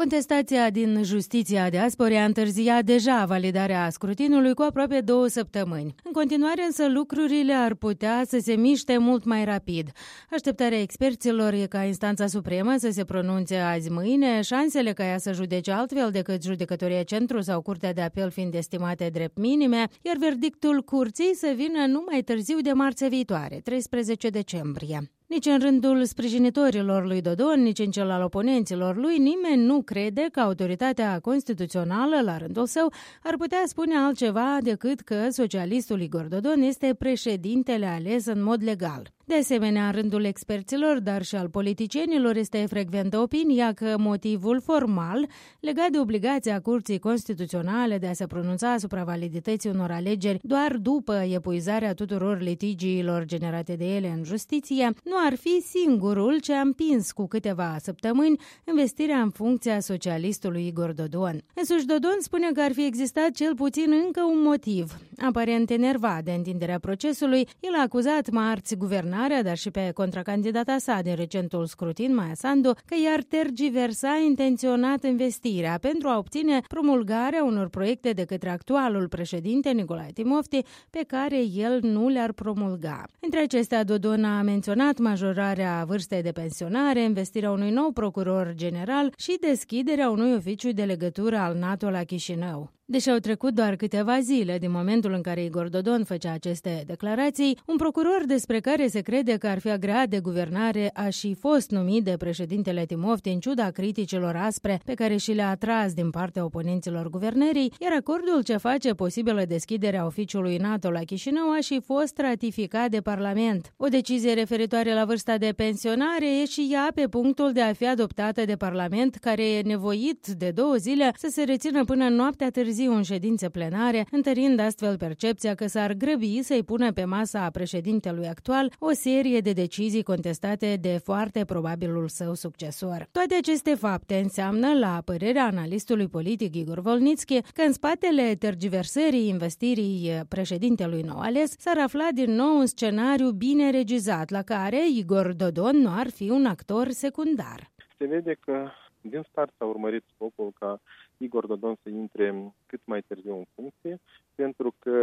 Contestația din Justiția Diasporei a întârziat deja validarea scrutinului cu aproape 2 săptămâni. În continuare însă lucrurile ar putea să se miște mult mai rapid. Așteptarea experților e ca instanța supremă să se pronunțe azi-mâine, șansele ca ea să judece altfel decât judecătoria centru sau curtea de apel fiind estimate drept minime, iar verdictul curții să vină nu mai târziu de marțea viitoare, 13 decembrie. Nici în rândul sprijinitorilor lui Dodon, nici în cel al oponenților lui, nimeni nu crede că autoritatea constituțională, la rândul său, ar putea spune altceva decât că socialistul Igor Dodon este președintele ales în mod legal. De asemenea, în rândul experților, dar și al politicienilor, este frecventă opinia că motivul formal, legat de obligația Curții Constituționale de a se pronunța asupra validității unor alegeri doar după epuizarea tuturor litigiilor generate de ele în justiție, nu ar fi singurul ce a împins cu câteva săptămâni investirea în funcția socialistului Igor Dodon. Însuși Dodon spune că ar fi existat cel puțin încă un motiv. Aparent enervat de întinderea procesului, el a acuzat marți guvernarea, dar și pe contracandidata sa din recentul scrutin, Maia Sandu, că i-ar tergiversa intenționat investirea pentru a obține promulgarea unor proiecte de către actualul președinte Nicolae Timofti, pe care el nu le-ar promulga. Între acestea, Dodon a menționat majorarea vârstei de pensionare, investirea unui nou procuror general și deschiderea unui oficiu de legătură al NATO la Chișinău. Deși au trecut doar câteva zile din momentul în care Igor Dodon făcea aceste declarații, un procuror despre care se crede că ar fi agreat de guvernare a și fost numit de președintele Timofti în ciuda criticilor aspre pe care și le-a atras din partea oponenților guvernării, iar acordul ce face posibilă deschiderea oficiului NATO la Chișinău a și fost ratificat de Parlament. O decizie referitoare la vârsta de pensionare e și ea pe punctul de a fi adoptată de Parlament, care e nevoit de 2 zile să se rețină până în noaptea târziu în ședințe plenare, întărind astfel percepția că s-ar grăbi să-i pună pe masa președintelui actual o serie de decizii contestate de foarte probabilul său succesor. Toate aceste fapte înseamnă, la părerea analistului politic Igor Volnitski, că în spatele tergiversării investirii președintelui nou ales s-ar afla din nou un scenariu bine regizat, la care Igor Dodon nu ar fi un actor secundar. Se vede că din start s-a urmărit scopul ca Igor Dodon să intre cât mai târziu în funcție, pentru că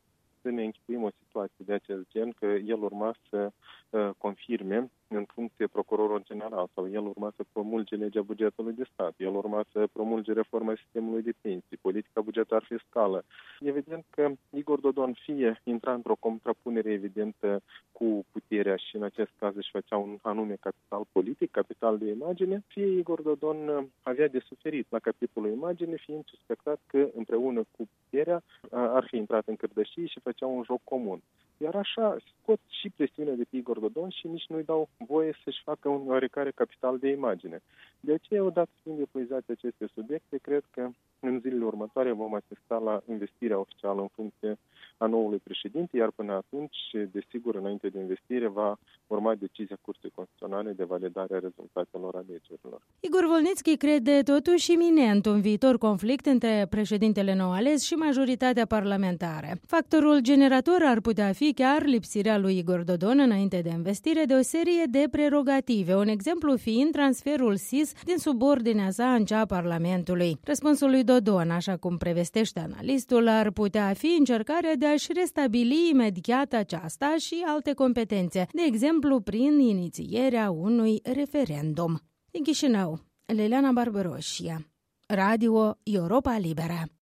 să ne închipuim o situație de acest gen, că el urma să confirme în funcție procurorul general sau el urma să promulge legea bugetului de stat, el urma să promulge reforma sistemului de pensii, politica bugetară fiscală. Evident că Igor Dodon fie intra într-o contrapunere evidentă cu puterea și în acest caz își făcea un anume capital politic, capital de imagine, fie Igor Dodon avea de suferit la capitolul imagine, fiind suspectat că împreună cu puterea ar fi intrat în cârdășii și făcea un joc comun. Iar așa scot și presiunea de pe Igor Dodon și nici nu-i dau voie să-și facă un oarecare capital de imagine. De aceea, odată fiind epuizate aceste subiecte, cred că în zilele următoare vom asista la investirea oficială în funcție a noului președinte, iar până atunci, desigur, înainte de investire, va urma decizia Curții Constituționale de validare a rezultatelor alegerilor. Igor Volnitski crede totuși iminent un viitor conflict între președintele nou ales și majoritatea parlamentară. Factorul generator ar putea fi chiar lipsirea lui Igor Dodon înainte de investire de o serie de prerogative, un exemplu fiind transferul SIS din subordinea sa în cea a Parlamentului. Răspunsul lui Dodon, așa cum prevestește analistul, ar putea fi încercarea de a-și restabili imediat aceasta și alte competențe, de exemplu prin inițierea unui referendum. Din Chișinău, Liliana Barbaroșia, Radio Europa Liberă.